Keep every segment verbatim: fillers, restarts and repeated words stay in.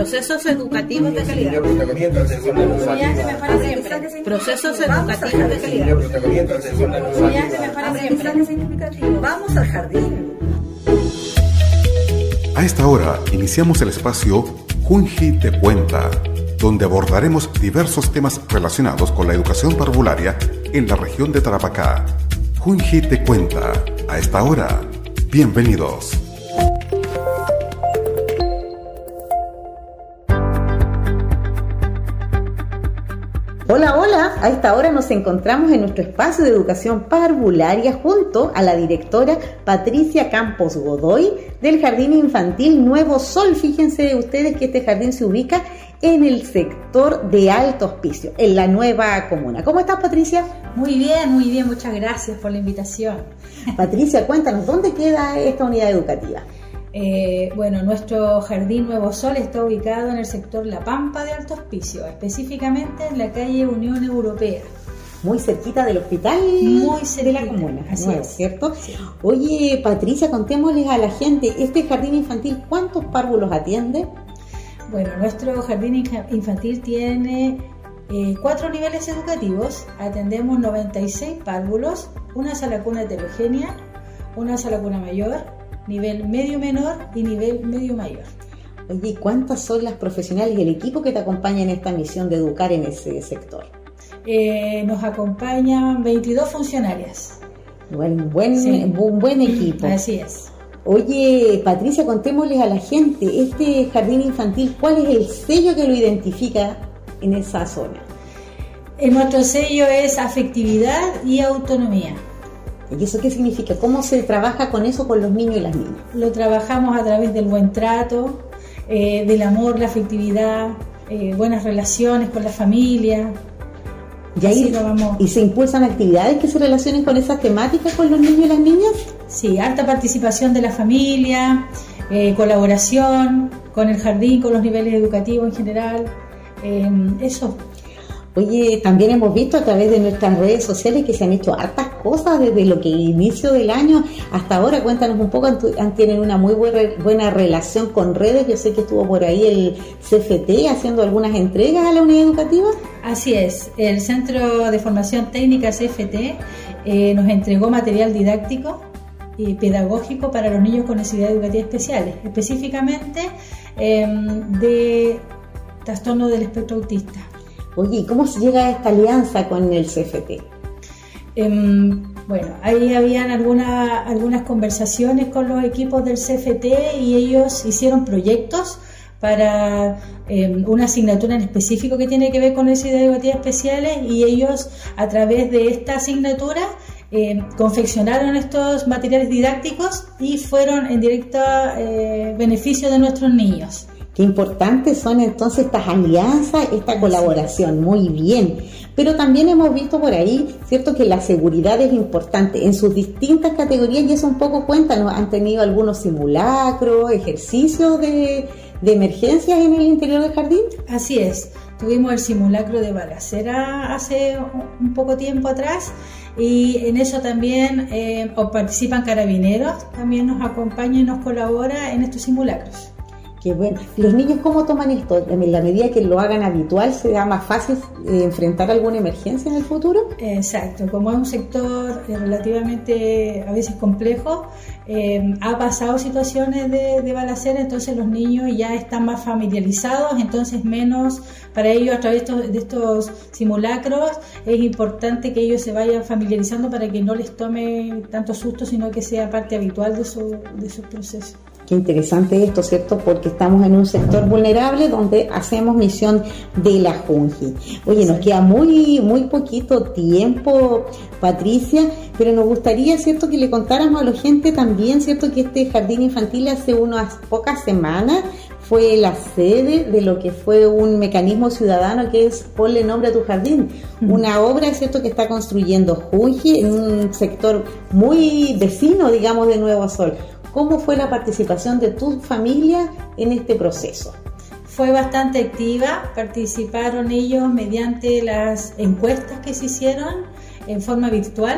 Procesos educativos de calidad. Procesos educativos de calidad. Vamos al jardín. A esta hora iniciamos el espacio Junji te cuenta, donde abordaremos diversos temas relacionados con la educación parvularia en la región de Tarapacá. Junji te cuenta. A esta hora, bienvenidos. Hola, hola, a esta hora nos encontramos en nuestro espacio de educación parvularia junto a la directora Patricia Campos Godoy del Jardín Infantil Nuevo Sol. Fíjense ustedes que este jardín se ubica en el sector de Alto Hospicio, en la nueva comuna. ¿Cómo estás, Patricia? Muy bien, muy bien, muchas gracias por la invitación. Patricia, cuéntanos, ¿dónde queda esta unidad educativa? Eh, bueno, nuestro Jardín Nuevo Sol está ubicado en el sector La Pampa de Alto Hospicio, específicamente en la calle Unión Europea. Muy cerquita del hospital Muy de la comuna, así nuevo, es. ¿cierto? Sí. Oye, Patricia, contémosles a la gente, ¿este jardín infantil cuántos párvulos atiende? Bueno, nuestro Jardín Infantil tiene eh, cuatro niveles educativos, atendemos noventa y seis párvulos, una sala cuna heterogénea, una sala cuna mayor, nivel medio menor y nivel medio mayor. Oye, ¿cuántas son las profesionales y el equipo que te acompaña en esta misión de educar en ese sector? Eh, nos acompañan veintidós funcionarias. Bueno, un buen, Sí. un buen equipo. Así es. Oye, Patricia, contémosles a la gente, este jardín infantil, ¿cuál es el sello que lo identifica en esa zona? Eh, nuestro sello es afectividad y autonomía. ¿Y eso qué significa? ¿Cómo se trabaja con eso con los niños y las niñas? Lo trabajamos a través del buen trato, eh, del amor, la afectividad, eh, buenas relaciones con la familia. ¿Y, ahí, Así lo vamos. ¿Y se impulsan actividades que se relacionen con esas temáticas con los niños y las niñas? Sí, harta participación de la familia, eh, colaboración con el jardín, con los niveles educativos en general, eh, eso. Oye, también hemos visto a través de nuestras redes sociales que se han hecho hartas cosas desde lo que inicio del año hasta ahora. Cuéntanos un poco, tienen una muy buena, buena relación con redes. Yo sé que estuvo por ahí el C F T haciendo algunas entregas a la unidad educativa. Así es, el Centro de Formación Técnica C F T eh, nos entregó material didáctico y pedagógico para los niños con necesidades educativas especiales, específicamente eh, de trastorno del espectro autista. Oye, ¿y cómo se llega a esta alianza con el C F T? Eh, bueno, ahí habían alguna, algunas conversaciones con los equipos del C F T y ellos hicieron proyectos para eh, una asignatura en específico que tiene que ver con necesidades educativas especiales y ellos a través de esta asignatura eh, confeccionaron estos materiales didácticos y fueron en directo eh, beneficio de nuestros niños. Qué importantes son entonces estas alianzas, esta colaboración, muy bien. Pero también hemos visto por ahí, ¿cierto?, que la seguridad es importante en sus distintas categorías y eso un poco cuéntanos, ¿han tenido algunos simulacros, ejercicios de, de emergencias en el interior del jardín? Así es, tuvimos el simulacro de balacera hace un poco tiempo atrás y en eso también eh, participan carabineros, también nos acompaña y nos colabora en estos simulacros. Qué bueno. ¿Los niños cómo toman esto? En la medida que lo hagan habitual, ¿será más fácil eh, enfrentar alguna emergencia en el futuro? Exacto, como es un sector eh, relativamente a veces complejo, eh, ha pasado situaciones de, de balacera, entonces los niños ya están más familiarizados, entonces menos para ellos a través de estos, de estos simulacros es importante que ellos se vayan familiarizando para que no les tome tanto susto, sino que sea parte habitual de su, de su proceso. Qué interesante esto, ¿cierto? Porque estamos en un sector vulnerable donde hacemos misión de la Junji. Oye, nos queda muy muy poquito tiempo, Patricia, pero nos gustaría, ¿cierto?, que le contáramos a la gente también, ¿cierto?, que este jardín infantil hace unas pocas semanas fue la sede de lo que fue un mecanismo ciudadano que es Ponle Nombre a tu Jardín, uh-huh. Una obra, ¿cierto?, que está construyendo Junji en un sector muy vecino, digamos, de Nuevo Sol. ¿Cómo fue la participación de tu familia en este proceso? Fue bastante activa, participaron ellos mediante las encuestas que se hicieron en forma virtual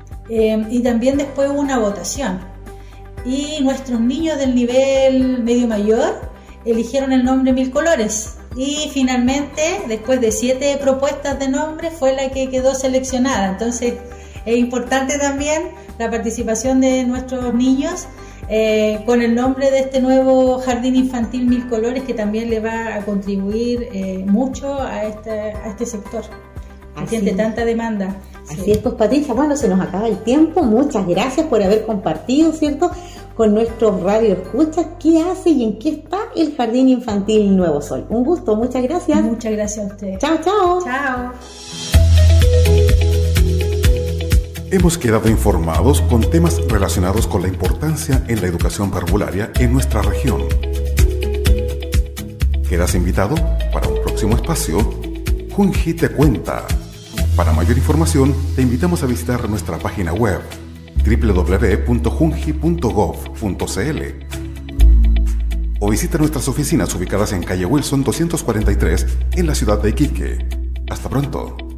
eh, y también después hubo una votación. Y nuestros niños del nivel medio mayor eligieron el nombre Mil Colores y finalmente, después de siete propuestas de nombre, fue la que quedó seleccionada. Entonces es importante también la participación de nuestros niños eh, con el nombre de este nuevo Jardín Infantil Mil Colores, que también le va a contribuir eh, mucho a este, a este sector que tiene tanta demanda. Así Sí. es, pues Patricia, bueno, se nos acaba el tiempo. Muchas gracias por haber compartido, ¿cierto?, con nuestros radioescuchas qué hace y en qué está el Jardín Infantil Nuevo Sol. Un gusto, muchas gracias. Muchas gracias a ustedes. Chao, chao. Chao. Hemos quedado informados con temas relacionados con la importancia en la educación parvularia en nuestra región. Quedas invitado para un próximo espacio, Junji te cuenta. Para mayor información, te invitamos a visitar nuestra página web doble u doble u doble u punto junji punto gov punto c l o visita nuestras oficinas ubicadas en calle Wilson doscientos cuarenta y tres en la ciudad de Iquique. Hasta pronto.